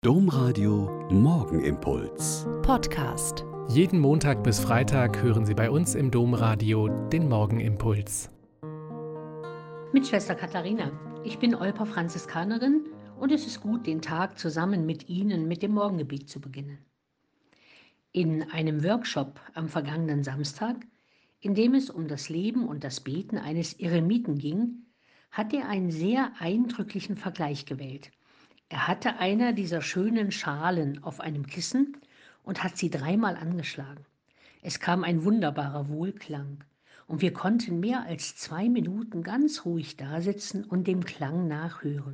Domradio Morgenimpuls. Podcast. Jeden Montag bis Freitag hören Sie bei uns im Domradio den Morgenimpuls. Mit Schwester Katharina. Ich bin Olper Franziskanerin und es ist gut, den Tag zusammen mit Ihnen mit dem Morgengebet zu beginnen. In einem Workshop am vergangenen Samstag, in dem es um das Leben und das Beten eines Eremiten ging, hat er einen sehr eindrücklichen Vergleich gewählt. Er hatte einer dieser schönen Schalen auf einem Kissen und hat sie 3-mal angeschlagen. Es kam ein wunderbarer Wohlklang und wir konnten mehr als 2 Minuten ganz ruhig dasitzen und dem Klang nachhören.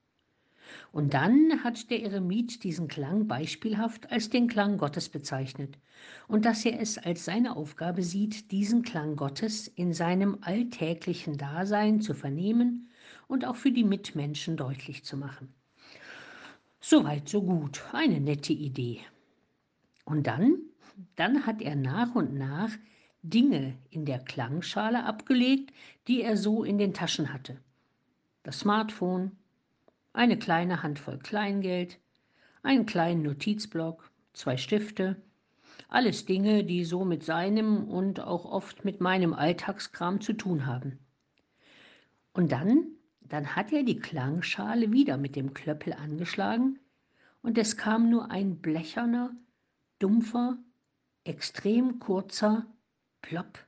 Und dann hat der Eremit diesen Klang beispielhaft als den Klang Gottes bezeichnet und dass er es als seine Aufgabe sieht, diesen Klang Gottes in seinem alltäglichen Dasein zu vernehmen und auch für die Mitmenschen deutlich zu machen. Soweit, so gut. Eine nette Idee. Und dann hat er nach und nach Dinge in der Klangschale abgelegt, die er so in den Taschen hatte. Das Smartphone, eine kleine Handvoll Kleingeld, einen kleinen Notizblock, 2 Stifte, alles Dinge, die so mit seinem und auch oft mit meinem Alltagskram zu tun haben. Und dann hat er die Klangschale wieder mit dem Klöppel angeschlagen und es kam nur ein blecherner, dumpfer, extrem kurzer Plopp.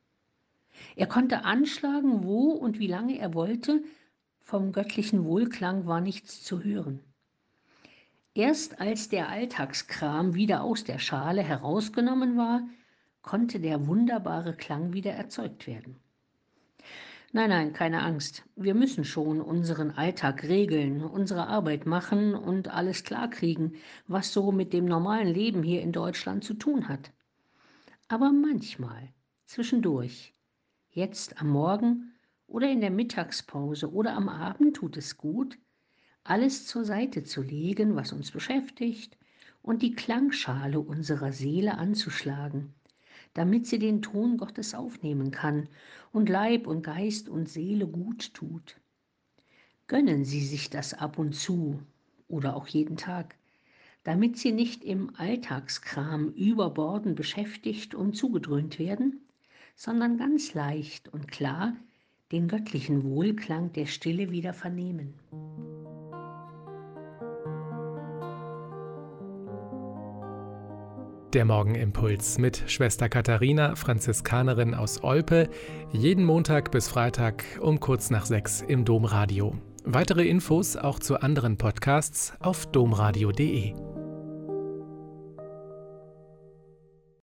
Er konnte anschlagen, wo und wie lange er wollte, vom göttlichen Wohlklang war nichts zu hören. Erst als der Alltagskram wieder aus der Schale herausgenommen war, konnte der wunderbare Klang wieder erzeugt werden. Nein, keine Angst. Wir müssen schon unseren Alltag regeln, unsere Arbeit machen und alles klarkriegen, was so mit dem normalen Leben hier in Deutschland zu tun hat. Aber manchmal, zwischendurch, jetzt am Morgen oder in der Mittagspause oder am Abend tut es gut, alles zur Seite zu legen, was uns beschäftigt, und die Klangschale unserer Seele anzuschlagen, damit sie den Ton Gottes aufnehmen kann und Leib und Geist und Seele gut tut. Gönnen Sie sich das ab und zu oder auch jeden Tag, damit Sie nicht im Alltagskram überbordend beschäftigt und zugedröhnt werden, sondern ganz leicht und klar den göttlichen Wohlklang der Stille wieder vernehmen. Der Morgenimpuls mit Schwester Katharina, Franziskanerin aus Olpe, jeden Montag bis Freitag um kurz nach 6 im Domradio. Weitere Infos auch zu anderen Podcasts auf domradio.de.